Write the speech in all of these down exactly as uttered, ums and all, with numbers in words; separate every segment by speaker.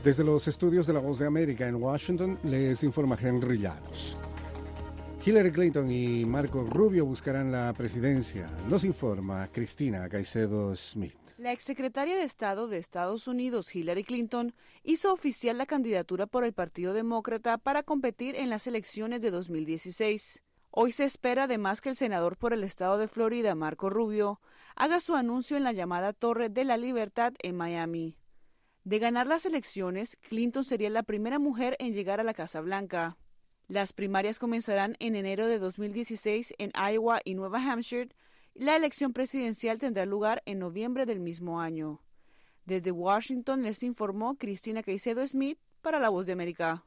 Speaker 1: Desde los estudios de La Voz de América en Washington, les informa Henry Llanos. Hillary Clinton y Marco Rubio buscarán la presidencia. Nos informa Cristina Caicedo Smith.
Speaker 2: La exsecretaria de Estado de Estados Unidos, Hillary Clinton, hizo oficial la candidatura por el Partido Demócrata para competir en las elecciones de dos mil dieciséis. Hoy se espera además que el senador por el estado de Florida, Marco Rubio, haga su anuncio en la llamada Torre de la Libertad en Miami. De ganar las elecciones, Clinton sería la primera mujer en llegar a la Casa Blanca. Las primarias comenzarán en enero de dos mil dieciséis en Iowa y Nueva Hampshire. La elección presidencial tendrá lugar en noviembre del mismo año. Desde Washington les informó Cristina Caicedo Smith para La Voz de América.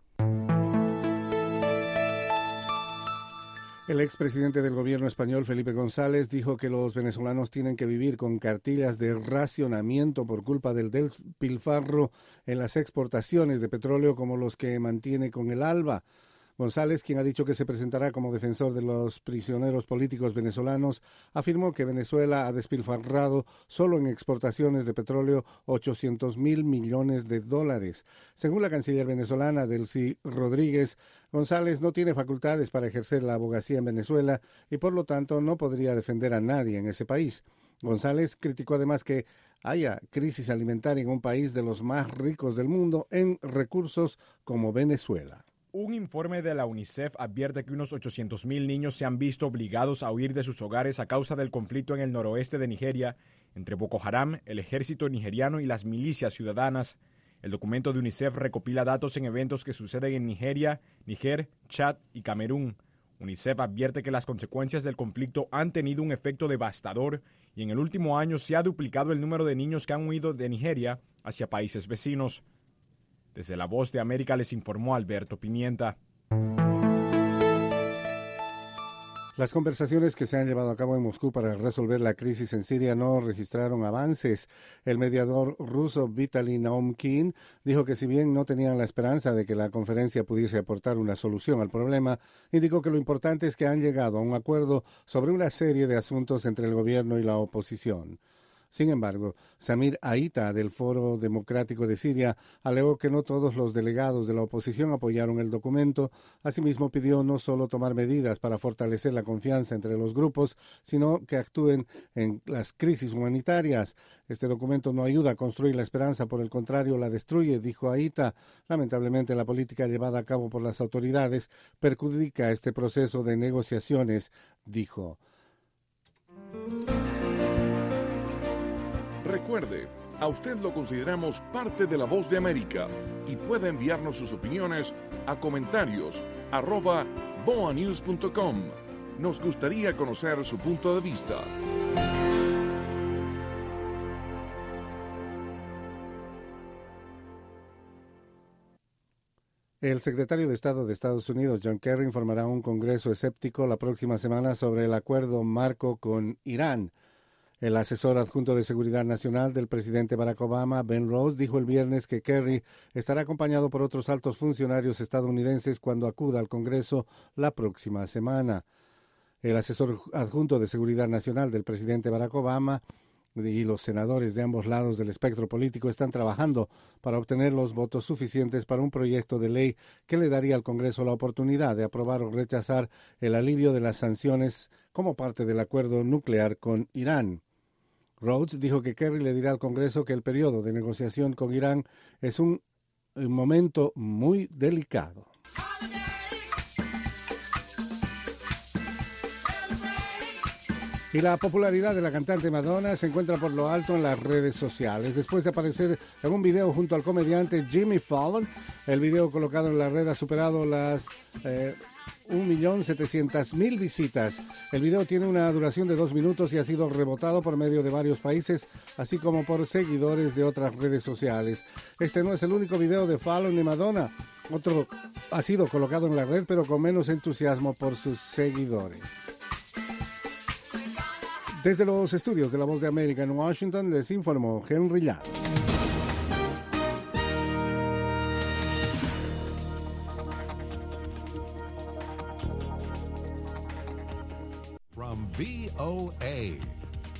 Speaker 1: El expresidente del gobierno español, Felipe González, dijo que los venezolanos tienen que vivir con cartillas de racionamiento por culpa del despilfarro en las exportaciones de petróleo como los que mantiene con el ALBA. González, quien ha dicho que se presentará como defensor de los prisioneros políticos venezolanos, afirmó que Venezuela ha despilfarrado solo en exportaciones de petróleo ochocientos mil millones de dólares. Según la canciller venezolana Delcy Rodríguez, González no tiene facultades para ejercer la abogacía en Venezuela y por lo tanto no podría defender a nadie en ese país. González criticó además que haya crisis alimentaria en un país de los más ricos del mundo en recursos como Venezuela.
Speaker 3: Un informe de la UNICEF advierte que unos ochocientos mil niños se han visto obligados a huir de sus hogares a causa del conflicto en el noroeste de Nigeria entre Boko Haram, el ejército nigeriano y las milicias ciudadanas. El documento de UNICEF recopila datos en eventos que suceden en Nigeria, Níger, Chad y Camerún. UNICEF advierte que las consecuencias del conflicto han tenido un efecto devastador y en el último año se ha duplicado el número de niños que han huido de Nigeria hacia países vecinos. Desde La Voz de América les informó Alberto Pimienta.
Speaker 1: Las conversaciones que se han llevado a cabo en Moscú para resolver la crisis en Siria no registraron avances. El mediador ruso Vitaly Naumkin dijo que si bien no tenían la esperanza de que la conferencia pudiese aportar una solución al problema, indicó que lo importante es que han llegado a un acuerdo sobre una serie de asuntos entre el gobierno y la oposición. Sin embargo, Samir Aita, del Foro Democrático de Siria, alegó que no todos los delegados de la oposición apoyaron el documento. Asimismo, pidió no solo tomar medidas para fortalecer la confianza entre los grupos, sino que actúen en las crisis humanitarias. Este documento no ayuda a construir la esperanza, por el contrario, la destruye, dijo Aita. Lamentablemente, la política llevada a cabo por las autoridades perjudica este proceso de negociaciones, dijo.
Speaker 4: Recuerde, a usted lo consideramos parte de La Voz de América y puede enviarnos sus opiniones a comentarios arroba boa news punto com. Nos gustaría conocer su punto de vista.
Speaker 1: El secretario de Estado de Estados Unidos, John Kerry, informará a un Congreso escéptico la próxima semana sobre el acuerdo marco con Irán. El asesor adjunto de Seguridad Nacional del presidente Barack Obama, Ben Rhodes, dijo el viernes que Kerry estará acompañado por otros altos funcionarios estadounidenses cuando acuda al Congreso la próxima semana. El asesor adjunto de Seguridad Nacional del presidente Barack Obama y los senadores de ambos lados del espectro político están trabajando para obtener los votos suficientes para un proyecto de ley que le daría al Congreso la oportunidad de aprobar o rechazar el alivio de las sanciones como parte del acuerdo nuclear con Irán. Rhodes dijo que Kerry le dirá al Congreso que el periodo de negociación con Irán es un, un momento muy delicado. Y la popularidad de la cantante Madonna se encuentra por lo alto en las redes sociales. Después de aparecer en un video junto al comediante Jimmy Fallon, el video colocado en la red ha superado las eh, un millón setecientas mil visitas. El video tiene una duración de dos minutos y ha sido rebotado por medio de varios países, así como por seguidores de otras redes sociales. Este no es el único video de Fallon y Madonna. Otro ha sido colocado en la red, pero con menos entusiasmo por sus seguidores. Desde los estudios de La Voz de América en Washington, les informó Henry Llanos.
Speaker 5: From V O A,